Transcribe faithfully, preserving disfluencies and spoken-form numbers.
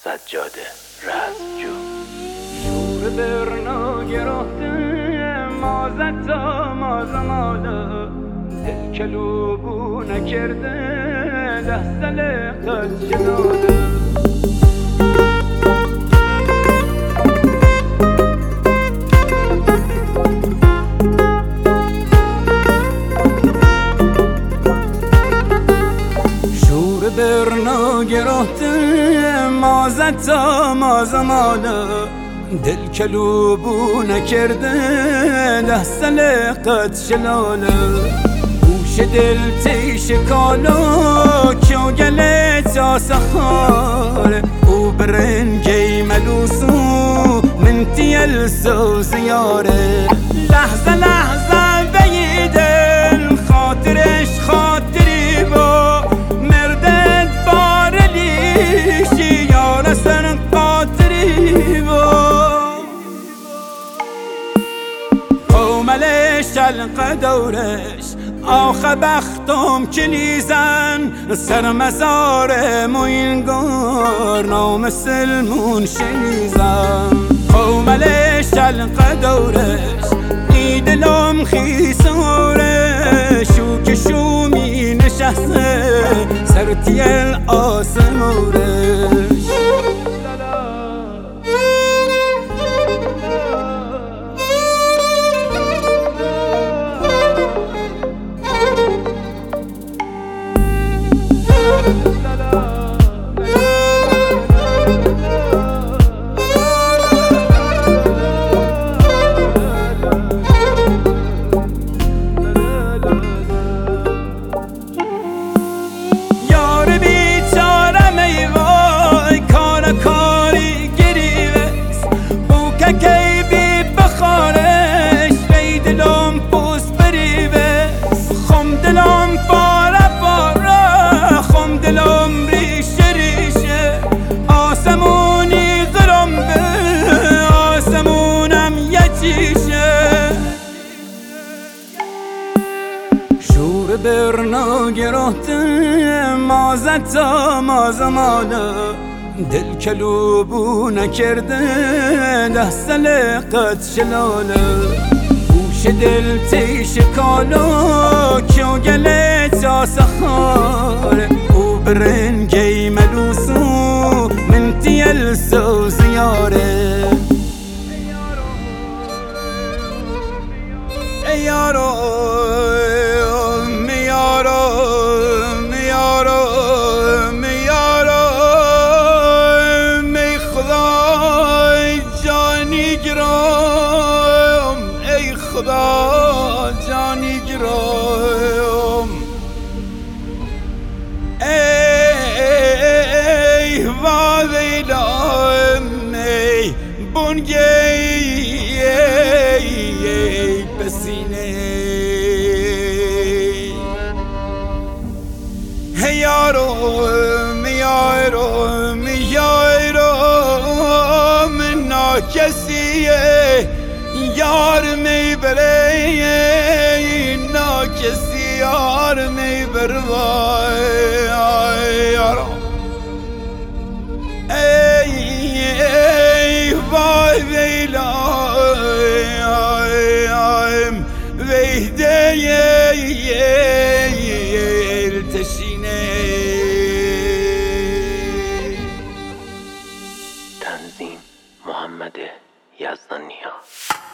سجاد رزمجو. شور برنا گرفته مازد تا مازماده، دل کلوبو نکرده ده ساله قد شناده. برنا گرفته مازد تا مازماده، دل کلوبو نکرده ده ساله قد شلاله. گوش دل تیش کالو کیو گله تا سخاره، او برنگی ملوسو من تیل سو زیاره. لحظه لحظه بی دل خاطرش خاطری با شلق دورش آخه بختم کلیزن، سر مزار موینگار نام سلمون شیزن. قومل شلق دورش ای دلم خیسارش، شو که شو می نشسته سر تیل آسمارش. شور برنا گرفته مازد تا مازماده، دل کلوبو نکرده ده ساله قد شلاله. گوش دل تیش کالو کیو گله تا سخاره، او برنگی ملوسو من تیل سو زیاره. ای یارو خدا جانی گرایم، ای وادیلم ای بونگی ای پسینه. ای یارو میارو میارو من ناکسیه یار میبره نا کسی یار میبر وای یارو. ای ای وای ویلا ایم ویده التشینه. تنظیم محمد یزدانیا.